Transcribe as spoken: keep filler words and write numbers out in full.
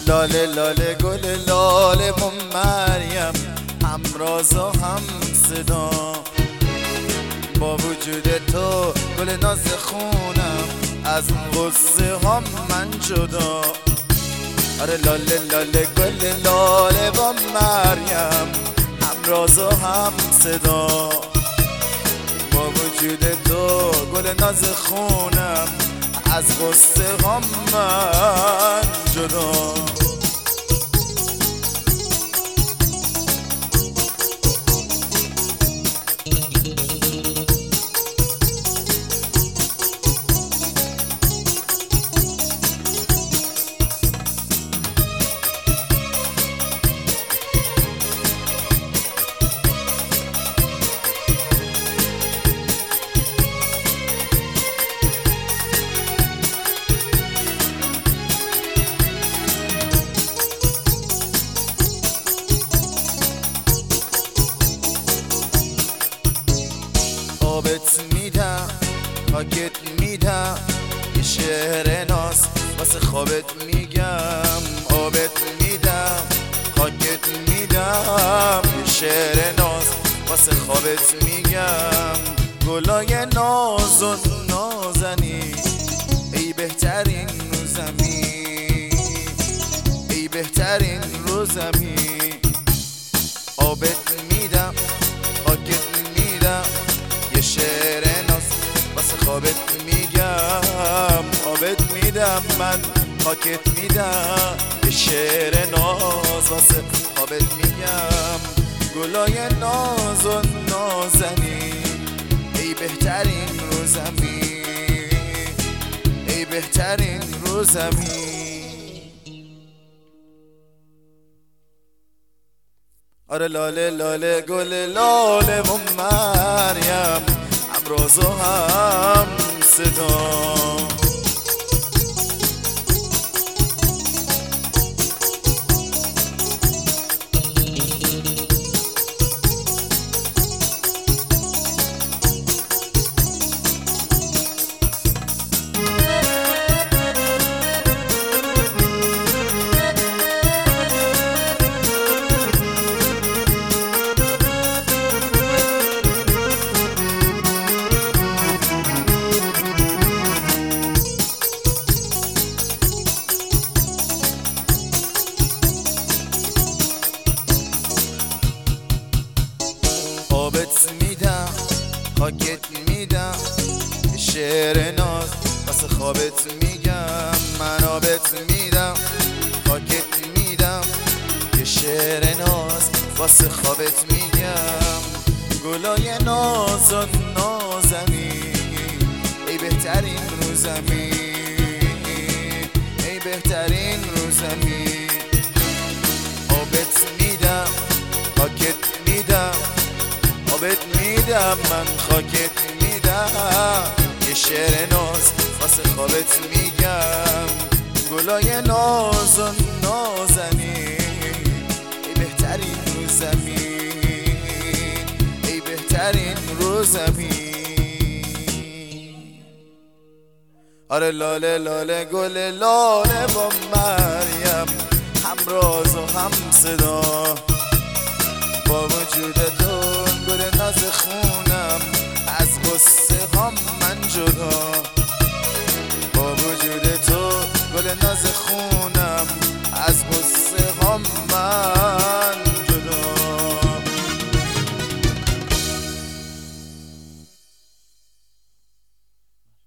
لاله لاله گل لاله و مریم، همراز و هم صدا. با وجود تو گل ناز خونم، از غصه ها من جدا. آره لاله لاله گل لاله و مریم، همراز و هم صدا. با وجود تو گل ناز خونم، از غصه ها من جدا. آبت میدم، خاکت میدم، یه شعر ناز واسه خوابت میگم. آبت میدم، خاکت میدم، یه شعر ناز واسه خوابت میگم. گلای ناز و نازنی، ای بهترین رو زمین، ای بهترین رو زمین. آبت میدم، خاکت میدم، یه شعر ناز واسه خوابت میگم. آبت میدم من، خاکت میدم، یه شعر ناز واسه خوابت میگم. گلای ناز و نازنی، ای بهترین رو زمین، ای بهترین رو زمین. آره لاله لاله گل لاله و مریم، همراز و هم صدا. آبت میدم، خاکت میدم، یه شعر ناز واسه خوابت میگم. من آبت میدم، خاکت میدم، یه شعر ناز واسه خوابت میگم. گلای ناز و نازنین، ای بهترین رو زمین، ای بهترین رو زمین. آبت میدم، خاکت میدم، آبت میدم من، خاکت میدم، یه شعر ناز واسه خوابت میگم. گلای ناز و نازنین، ای بهترین رو زمین، ای بهترین رو زمین. آره لاله لاله گل لاله با مریم، همراز و هم صدا. با وجود تو گل ناز خونم، از غصه ها من جدا. با وجود تو گل ناز خونم، از غصه